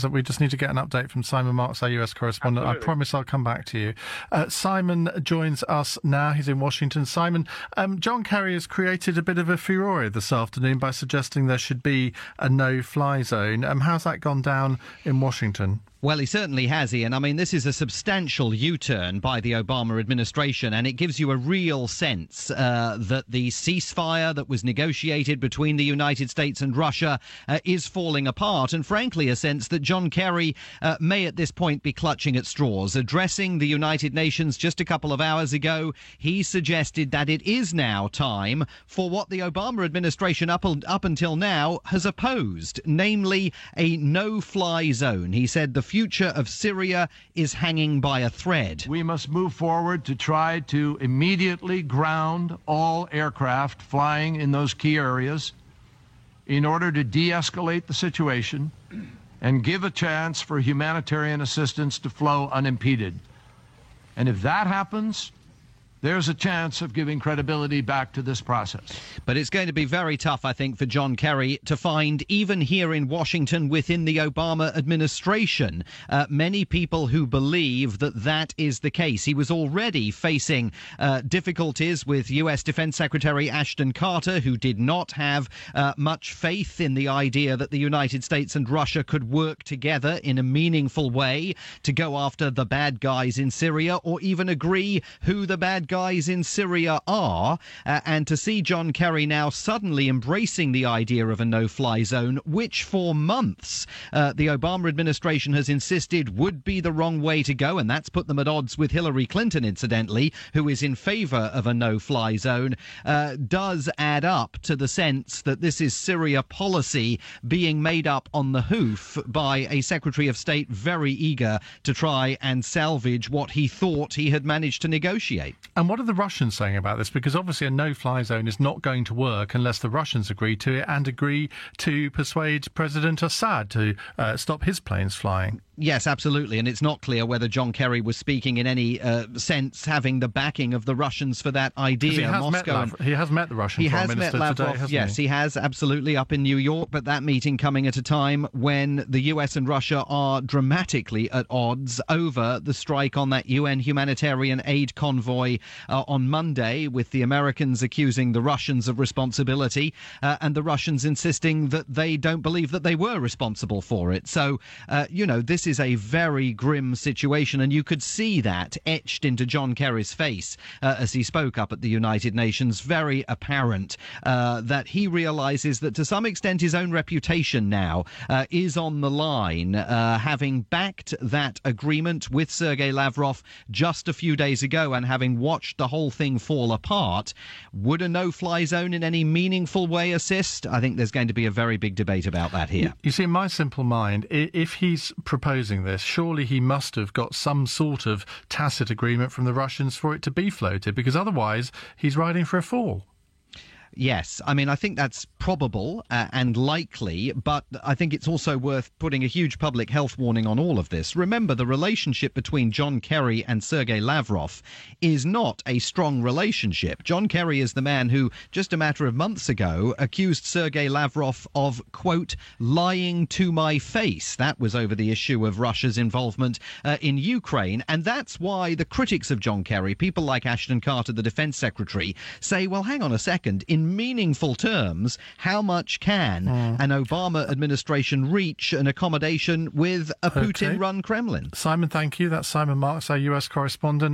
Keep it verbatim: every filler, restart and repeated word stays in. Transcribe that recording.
because we just need to get an update from Simon Marks, our U S correspondent. Absolutely. I promise I'll come back to you. Uh, Simon joins us now. He's in Washington. Simon, um, John Kerry has created a bit of a furore this afternoon by suggesting there should be a no-fly zone. Um, how's that gone down in Washington? Well, he certainly has, Ian. I mean, this is a substantial U-turn by the Obama administration, and it gives you a real sense uh, that the ceasefire that was negotiated between the United States and Russia uh, is falling apart, and frankly, a sense that John Kerry uh, may at this point be clutching at straws. Addressing the United Nations just a couple of hours ago, he suggested that it is now time for what the Obama administration up, up until now has opposed, namely a no-fly zone. He said the future of Syria is hanging by a thread. We must move forward to try to immediately ground all aircraft flying in those key areas in order to de-escalate the situation and give a chance for humanitarian assistance to flow unimpeded. And if that happens, there's a chance of giving credibility back to this process. But it's going to be very tough, I think, for John Kerry to find, even here in Washington within the Obama administration, uh, many people who believe that that is the case. He was already facing uh, difficulties with U S Defense Secretary Ashton Carter, who did not have uh, much faith in the idea that the United States and Russia could work together in a meaningful way to go after the bad guys in Syria, or even agree who the bad guys guys in Syria are, uh, and to see John Kerry now suddenly embracing the idea of a no-fly zone, which for months uh, the Obama administration has insisted would be the wrong way to go, and that's put them at odds with Hillary Clinton, incidentally, who is in favour of a no-fly zone, uh, does add up to the sense that this is Syria policy being made up on the hoof by a Secretary of State very eager to try and salvage what he thought he had managed to negotiate. And what are the Russians saying about this? Because obviously a no-fly zone is not going to work unless the Russians agree to it and agree to persuade President Assad to uh, stop his planes flying. Yes, absolutely. And it's not clear whether John Kerry was speaking in any uh, sense having the backing of the Russians for that idea. He has, Moscow met, Lav- he has met the Russian he Foreign has Minister met Lavrov, today, hasn't yes, he? he has, absolutely, up in New York, but that meeting coming at a time when the U S and Russia are dramatically at odds over the strike on that U N humanitarian aid convoy uh, on Monday, with the Americans accusing the Russians of responsibility uh, and the Russians insisting that they don't believe that they were responsible for it. So, uh, you know, this is a very grim situation, and you could see that etched into John Kerry's face uh, as he spoke up at the United Nations. Very apparent uh, that he realizes that to some extent his own reputation now uh, is on the line, uh, having backed that agreement with Sergei Lavrov just a few days ago and having watched the whole thing fall apart. Would a no-fly zone in any meaningful way assist? I think there's going to be a very big debate about that here. You see, in my simple mind, if he's proposing this, surely he must have got some sort of tacit agreement from the Russians for it to be floated, because otherwise he's riding for a fall. Yes, I mean, I think that's probable uh, and likely, but I think it's also worth putting a huge public health warning on all of this. Remember, the relationship between John Kerry and Sergei Lavrov is not a strong relationship. John Kerry is the man who, just a matter of months ago, accused Sergei Lavrov of, quote, lying to my face. That was over the issue of Russia's involvement uh, in Ukraine, and that's why the critics of John Kerry, people like Ashton Carter, the defense secretary, say, well, hang on a second, in meaningful terms, how much can mm. an Obama administration reach an accommodation with a Putin-run Kremlin? Simon, thank you. That's Simon Marks, our U S correspondent.